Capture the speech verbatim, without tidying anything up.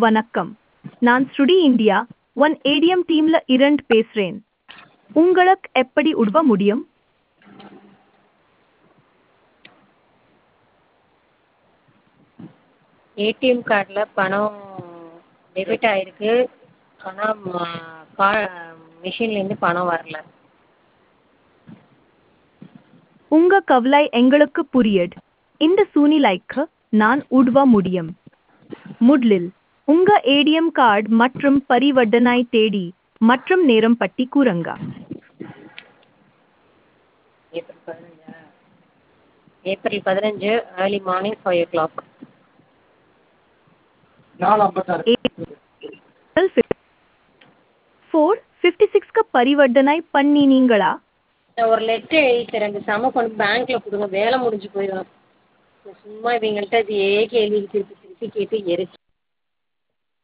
வணக்கம். நான் ஸ்ருடி India one ATM டீம்ல இரண்டு பேசுறேன். உங்களுக்கு எப்படி உதவ முடியும்? ஏடிஎம் கார்டில் பணம் டெபிட் ஆகிருக்கு. ஆனால் கா மிஷின்லேருந்து பணம் வரல. உங்க கவலை எங்களுக்கு புரியுது. இந்த சூழ்நிலைக்கு நான் உதவ முடியும். முதலில் உங்க ஏடிஎம் கார்டு மற்றும் பரிவர்த்தனை தேதி மற்றும் நேரம் பற்றி கூறுங்க. ஏப்ரல் பதினஞ்சா ஏப்ரல் பதினஞ்சு early morning five o'clock. Four fifty சிக்ஸ்க்கு பரிவர்த்தனை பண்ணினீங்களா? ஒரு லெட்டர் எழுதி ரெண்டு சம கொண்டு பேங்க்கில் கொடுங்க, வேலை முடிஞ்சு போயிடும். சும்மா இவங்கள்ட்ட இதே கேள்வி திருப்பி திருப்பி கேட்டு எரிச்சு